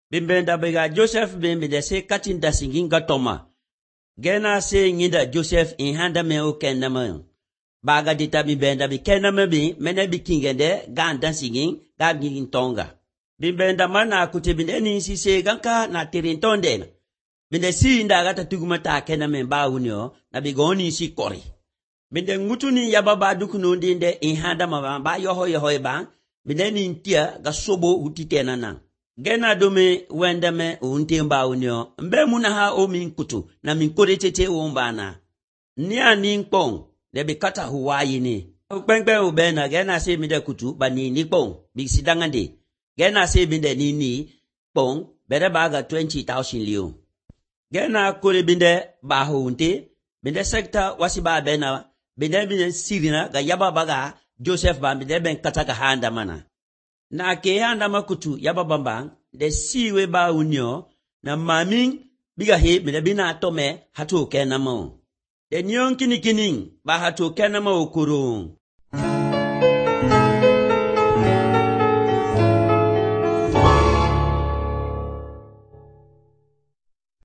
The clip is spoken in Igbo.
Bimbenda bega Joseph bimbe se katin da singin gatoma. Gena se nginda Joseph in handa me o kenama. Baga dita bimbenda bi kenama bi mene bi kingende gan dan singin ga gin tonga. Bimbenda mana kuti binde ni si se ganka na tirintonde na. Binde si inda gata tugumata kenama ba unyo na bigoni si kori. Binde ngutuni yababa dukunu ndinde in handa ma ba yoho ba binde ni ntia ga sobo utitena na. Gena dome wendame untimba unyo mbe munaha o min kutu na min koretete wombana nia ninkpong de kata huwayi ni ukpengbe ubena gena se mide kutu bani nikpong bisidangande gena se binde ni pong bere baga 20,000 liu gena kore binde baho unte binde sekta wasiba bena binde sirina ga yaba baga Joseph ba binde ben kataka handa mana na ke handa makutu yaba bambang de siwe ba unyo na maming biga he mede bina tome hatu kenamo de nyon kini ba hatu kenamo okuru